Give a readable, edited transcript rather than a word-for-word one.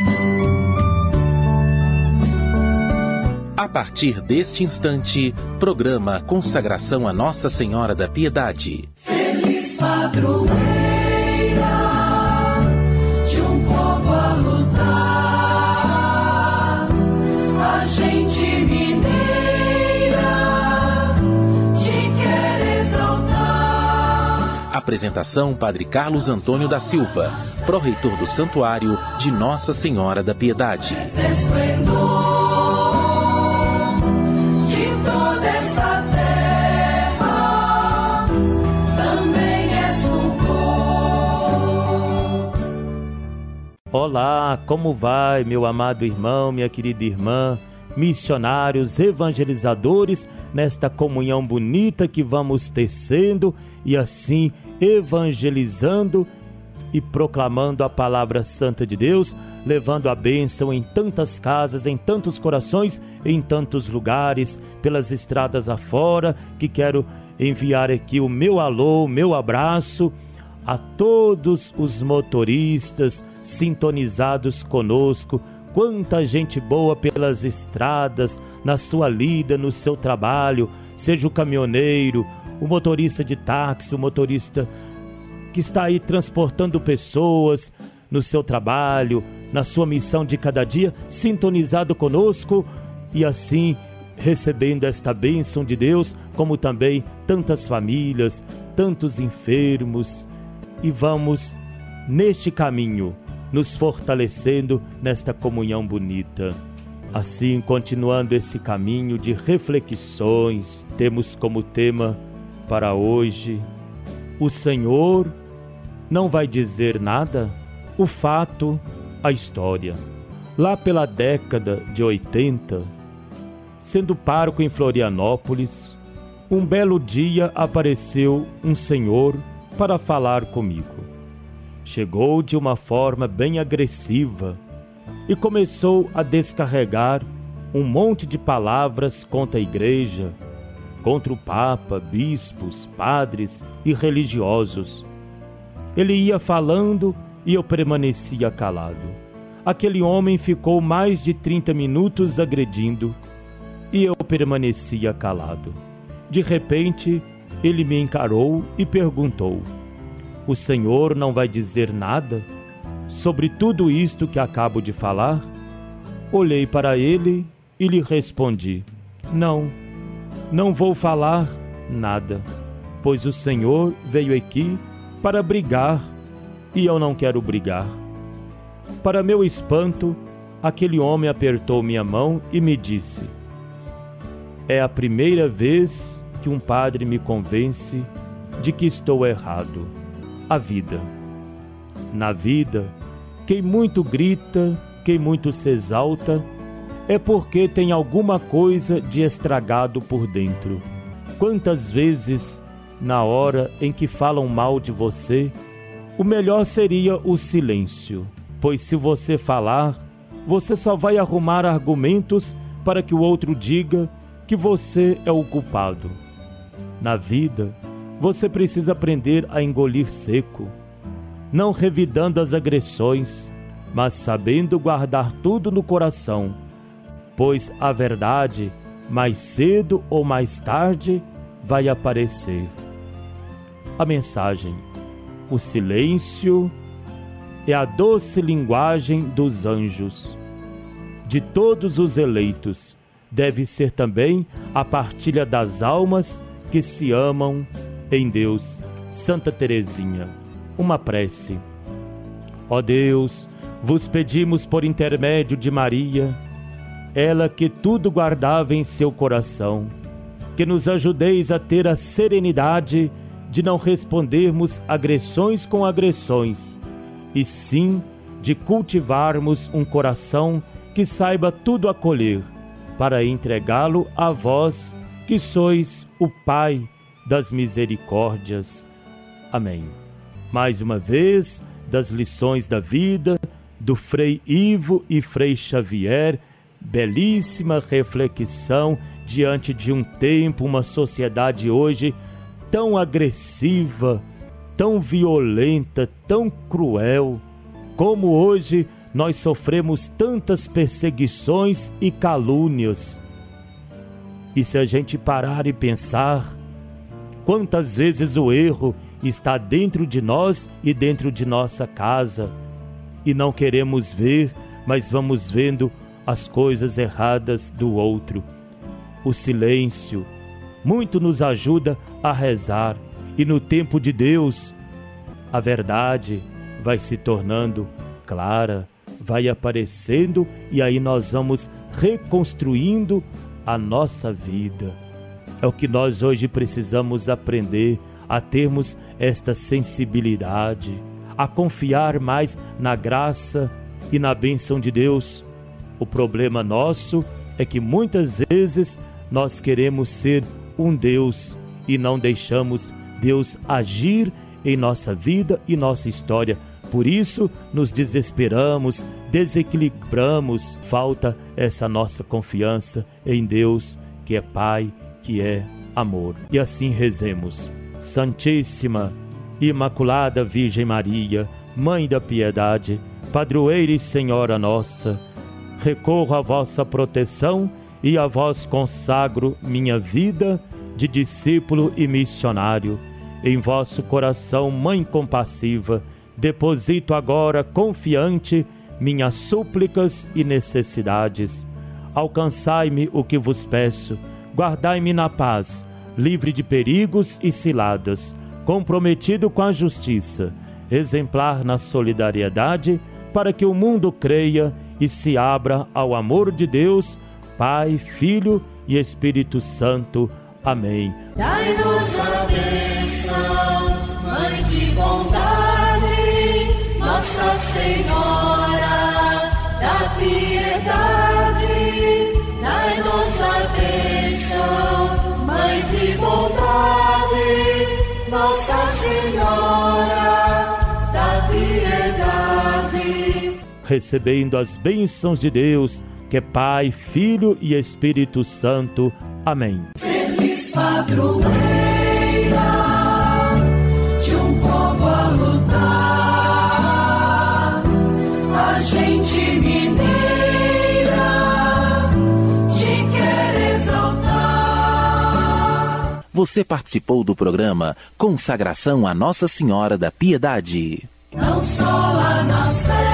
A partir deste instante, programa Consagração a Nossa Senhora da Piedade. Feliz padroeira de um povo a lutar, a gente mineira te quer exaltar. Apresentação: Padre Carlos Antônio da Silva, pró-reitor do Santuário de Nossa Senhora da Piedade. Olá, como vai, meu amado irmão, minha querida irmã, missionários, evangelizadores, nesta comunhão bonita que vamos tecendo e assim evangelizando e proclamando a palavra santa de Deus, levando a bênção em tantas casas, em tantos corações, em tantos lugares, pelas estradas afora, que quero enviar aqui o meu alô, o meu abraço a todos os motoristas sintonizados conosco. Quanta gente boa pelas estradas, na sua lida, no seu trabalho, seja o caminhoneiro, o motorista de táxi, o motorista que está aí transportando pessoas no seu trabalho, na sua missão de cada dia, sintonizado conosco e assim recebendo esta bênção de Deus, como também tantas famílias, tantos enfermos. E vamos neste caminho, nos fortalecendo nesta comunhão bonita. Assim, continuando esse caminho de reflexões, temos como tema para hoje: o Senhor não vai dizer nada? O fato, a história. Lá pela década de 80, sendo pároco em Florianópolis, um belo dia apareceu um senhor para falar comigo. Chegou de uma forma bem agressiva e começou a descarregar um monte de palavras contra a igreja, contra o Papa, bispos, padres e religiosos. Ele ia falando e eu permanecia calado. Aquele homem ficou mais de 30 minutos agredindo e eu permanecia calado. De repente, ele me encarou e perguntou: o senhor não vai dizer nada sobre tudo isto que acabo de falar? Olhei para ele e lhe respondi: não vou falar nada, pois o senhor veio aqui para brigar e eu não quero brigar. Para meu espanto, aquele homem apertou minha mão e me disse: é a primeira vez que um padre me convence de que estou errado. A vida. Na vida, quem muito grita, quem muito se exalta, é porque tem alguma coisa de estragado por dentro. Quantas vezes, na hora em que falam mal de você, o melhor seria o silêncio, pois se você falar, você só vai arrumar argumentos para que o outro diga que você é o culpado. Na vida, você precisa aprender a engolir seco, não revidando as agressões, mas sabendo guardar tudo no coração, pois a verdade, mais cedo ou mais tarde, vai aparecer. A mensagem: o silêncio é a doce linguagem dos anjos. De todos os eleitos, deve ser também a partilha das almas que se amam em Deus. Santa Teresinha. Uma prece. Ó Deus, vos pedimos por intermédio de Maria, ela que tudo guardava em seu coração, que nos ajudeis a ter a serenidade de não respondermos agressões com agressões, e sim de cultivarmos um coração que saiba tudo acolher, para entregá-lo a vós, que sois o Pai das misericórdias. Amém. Mais uma vez, das lições da vida, do Frei Ivo e Frei Xavier, belíssima reflexão diante de um tempo, uma sociedade hoje tão agressiva, tão violenta, tão cruel, como hoje nós sofremos tantas perseguições e calúnias. E se a gente parar e pensar, quantas vezes o erro está dentro de nós e dentro de nossa casa, e não queremos ver, mas vamos vendo as coisas erradas do outro. O silêncio muito nos ajuda a rezar, e no tempo de Deus, a verdade vai se tornando clara, vai aparecendo, e aí nós vamos reconstruindo a nossa vida. É o que nós hoje precisamos aprender, a termos esta sensibilidade, a confiar mais na graça e na bênção de Deus. O problema nosso é que muitas vezes nós queremos ser um Deus e não deixamos Deus agir em nossa vida e nossa história. Por isso, nos desesperamos, desequilibramos, falta essa nossa confiança em Deus, que é Pai, que é amor. E assim rezemos. Santíssima, Imaculada Virgem Maria, Mãe da Piedade, Padroeira e Senhora nossa, recorro à vossa proteção e a vós consagro minha vida de discípulo e missionário. Em vosso coração, Mãe compassiva, deposito agora confiante minhas súplicas e necessidades. Alcançai-me o que vos peço, guardai-me na paz, livre de perigos e ciladas, comprometido com a justiça, exemplar na solidariedade, para que o mundo creia e se abra ao amor de Deus, Pai, Filho e Espírito Santo. Amém. Dai-nos a bênção, Mãe de bondade, Nossa Senhora da piedade. Dai-nos a bênção, Mãe de bondade, Nossa Senhora da piedade. Recebendo as bênçãos de Deus, que é Pai, Filho e Espírito Santo. Amém. Feliz padroeira de um povo a lutar, a gente mineira te quer exaltar. Você participou do programa Consagração a Nossa Senhora da Piedade. Não só lá na